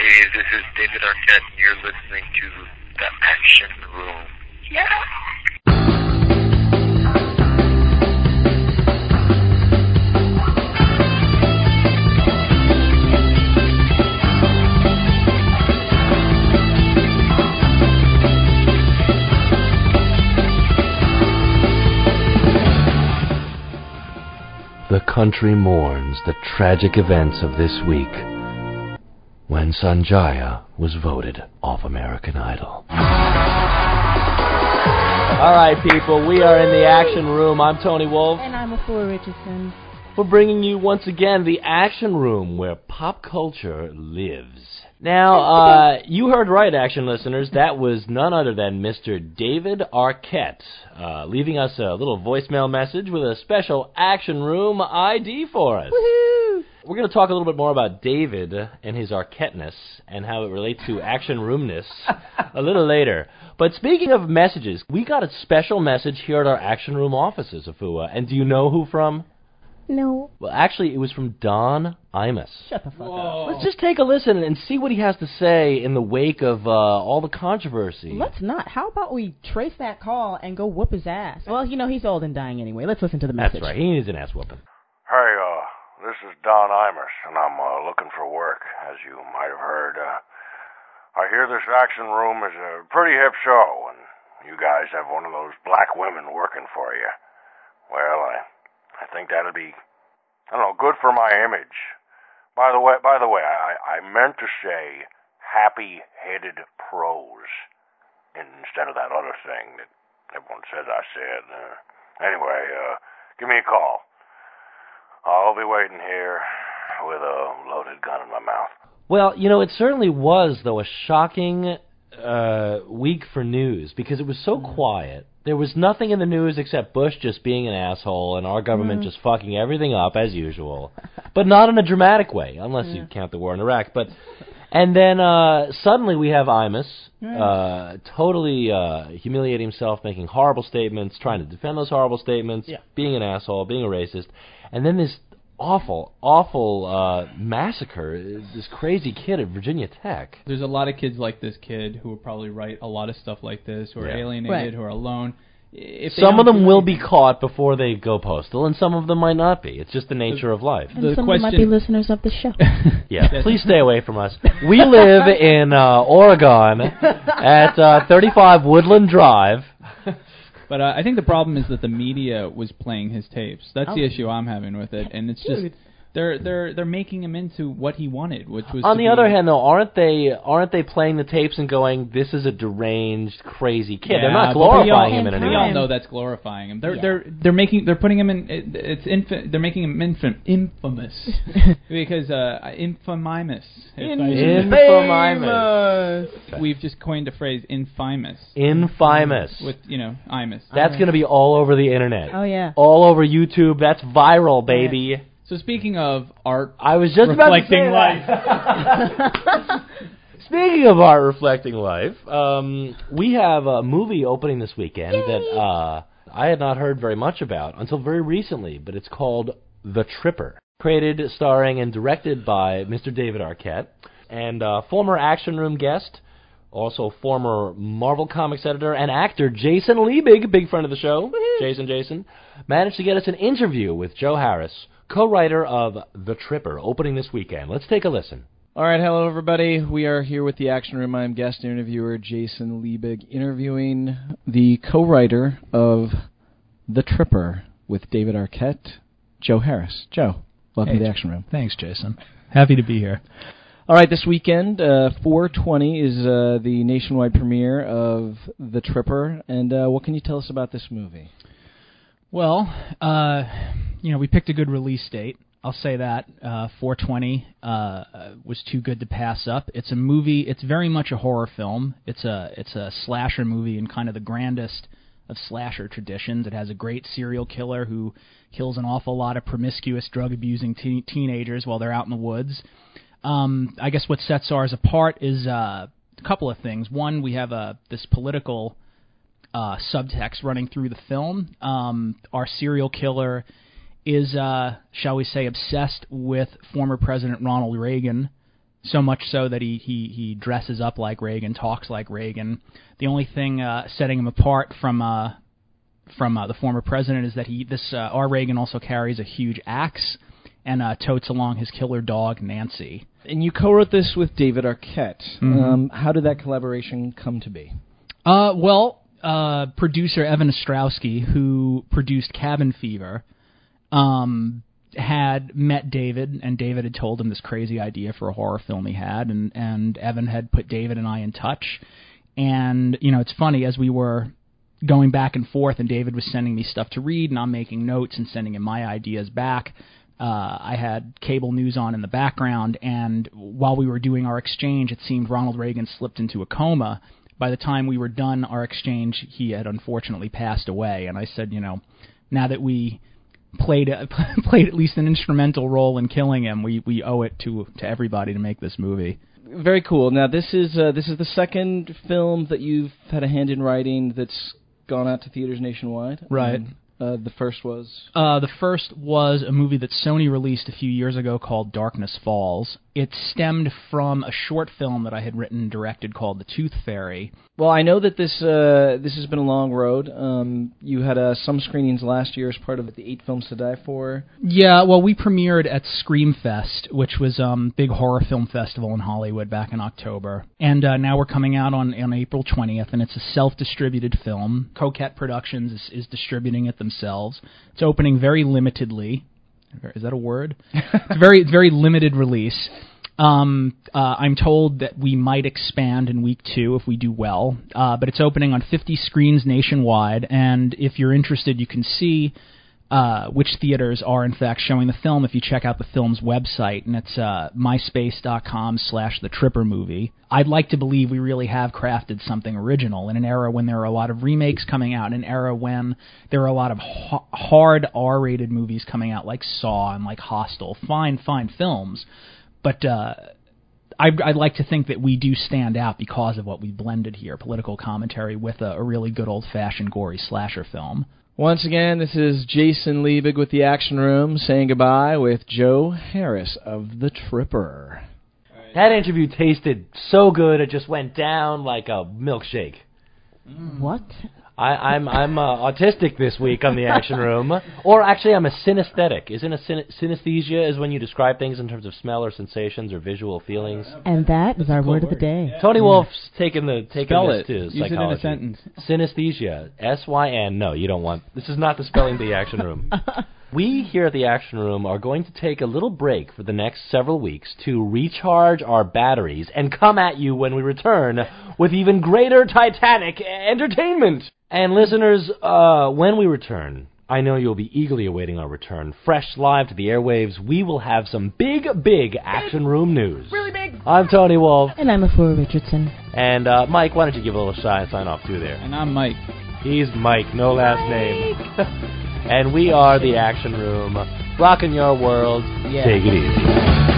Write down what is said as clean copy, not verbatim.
Hey, this is David Arquette, and you're listening to The Action Room. Yeah! The country mourns the tragic events of this week when Sanjaya was voted off American Idol. All right, people, we are in the Action Room. I'm Tony Wolf. And I'm Afua Richardson. We're bringing you once again the Action Room where pop culture lives. Now, you heard right, Action listeners. That was none other than Mr. David Arquette, leaving us a little voicemail message with a special Action Room ID for us. Woohoo! We're going to talk a little bit more about David and his Arquette-ness and how it relates to Action Roomness a little later. But speaking of messages, we got a special message here at our Action Room offices, Afua. And do you know who from? No. Well, actually, it was from Don Imus. Shut the fuck up. Let's just take a listen and see what he has to say in the wake of all the controversy. Let's not. How about we trace that call and go whoop his ass? Well, you know, he's old and dying anyway. Let's listen to the message. That's right. He needs an ass whooping. Hey, this is Don Imus, and I'm looking for work, as you might have heard. I hear this Action Room is a pretty hip show, and you guys have one of those black women working for you. Well, I think that'll be, I don't know, good for my image. By the way, I meant to say happy-headed pros instead of that other thing that everyone says I said. Anyway, give me a call. I'll be waiting here with a loaded gun in my mouth. Well, you know, it certainly was, though, a shocking week for news because it was so quiet. There was nothing in the news except Bush just being an asshole and our government just fucking everything up as usual, but not in a dramatic way, unless you count the war in Iraq. And then suddenly we have Imus totally humiliating himself, making horrible statements, trying to defend those horrible statements, being an asshole, being a racist, and then this awful massacre, this crazy kid at Virginia Tech. There's a lot of kids like this kid who will probably write a lot of stuff like this, who are alienated, who are alone. Some of them will be caught before they go postal, and some of them might not be. It's just the nature of life. And some of them might be listeners of the show. Please stay away from us. We live in Oregon at 35 Woodland Drive. But I think the problem is that the media was playing his tapes. That's the issue I'm having with it, and it's just they're making him into what he wanted, which was. On the other hand, though, aren't they playing the tapes and going, "This is a deranged, crazy kid"? They're not glorifying him in any way. We all know that's glorifying him. They're putting him in. They're making him infamous because infamimus. Infamimus. We've just coined a phrase, infamous. Infamous. With Imus. That's going to be all over the internet. Oh yeah. All over YouTube. That's viral, baby. Yeah. So speaking of art, I was just reflecting life. Speaking of art reflecting life, we have a movie opening this weekend that I had not heard very much about until very recently, but it's called The Tripper. Created, starring, and directed by Mr. David Arquette, and former Action Room guest, also former Marvel Comics editor and actor Jason Liebig, big friend of the show, Jason, managed to get us an interview with Joe Harris, co-writer of The Tripper, opening this weekend. Let's take a listen. All right, hello everybody. We are here with the Action Room. I'm guest interviewer Jason Liebig, interviewing the co-writer of The Tripper with David Arquette, Joe Harris. Joe, welcome to the Action Room. Thanks, Jason. Happy to be here. All right, this weekend, 4/20 is the nationwide premiere of The Tripper, and what can you tell us about this movie? Well, we picked a good release date. I'll say that. 4/20 was too good to pass up. It's a movie. It's very much a horror film. It's a slasher movie in kind of the grandest of slasher traditions. It has a great serial killer who kills an awful lot of promiscuous, drug-abusing teenagers while they're out in the woods. I guess what sets ours apart is a couple of things. One, we have this political subtext running through the film. Our serial killer is, shall we say, obsessed with former President Ronald Reagan, So much so that he dresses up like Reagan, talks like Reagan. The only thing setting him apart from the former president is that R. Reagan also carries a huge axe and totes along his killer dog, Nancy. And you co-wrote this with David Arquette. Mm-hmm. How did that collaboration come to be? Producer Evan Ostrowski, who produced Cabin Fever, had met David, and David had told him this crazy idea for a horror film he had, and Evan had put David and I in touch. And, it's funny, as we were going back and forth, and David was sending me stuff to read, and I'm making notes and sending him my ideas back, I had cable news on in the background, and while we were doing our exchange, it seemed Ronald Reagan slipped into a coma. By the time we were done our exchange, he had unfortunately passed away, and I said, now that we played at least an instrumental role in killing him, we owe it to everybody to make this movie. Very cool. Now, this is the second film that you've had a hand in writing that's gone out to theaters nationwide. Right. The first was? The first was a movie that Sony released a few years ago called Darkness Falls. It stemmed from a short film that I had written and directed called The Tooth Fairy. Well, I know that this has been a long road. You had some screenings last year as part of the 8 Films to Die For. Yeah, well, we premiered at Screamfest, which was big horror film festival in Hollywood back in October. And now we're coming out on April 20th, and it's a self-distributed film. Coquette Productions is distributing it themselves. It's opening very limitedly. Is that a word? It's very limited release. I'm told that we might expand in week 2 if we do well, but it's opening on 50 screens nationwide, and if you're interested, you can see which theaters are in fact showing the film if you check out the film's website, and it's myspace.com/thetrippermovie. I'd like to believe we really have crafted something original in an era when there are a lot of remakes coming out, in an era when there are a lot of hard R-rated movies coming out like Saw and like Hostel, fine films, but I'd like to think that we do stand out because of what we blended here, political commentary with a really good old-fashioned gory slasher film. Once again, this is Jason Liebig with The Action Room saying goodbye with Joe Harris of The Tripper. That interview tasted so good it just went down like a milkshake. What? I'm autistic this week on The Action Room. Or actually, I'm a synesthetic. Isn't a synesthesia is when you describe things in terms of smell or sensations or visual feelings? And that is our word of the day. Tony Wolf's taking this to psychology. Use it in a sentence. Synesthesia. S-Y-N. No, you don't want... This is not the spelling of The Action Room. We here at The Action Room are going to take a little break for the next several weeks to recharge our batteries and come at you when we return with even greater Titanic entertainment. And listeners, when we return, I know you'll be eagerly awaiting our return. Fresh live to the airwaves, we will have some big Action Room news. Really big. I'm Tony Wolf. And I'm LaFleur Richardson. And Mike, why don't you give a little shy sign off too there? And I'm Mike. He's Mike, no last name. And we are The Action Room, rocking your world. Yeah. Take it easy.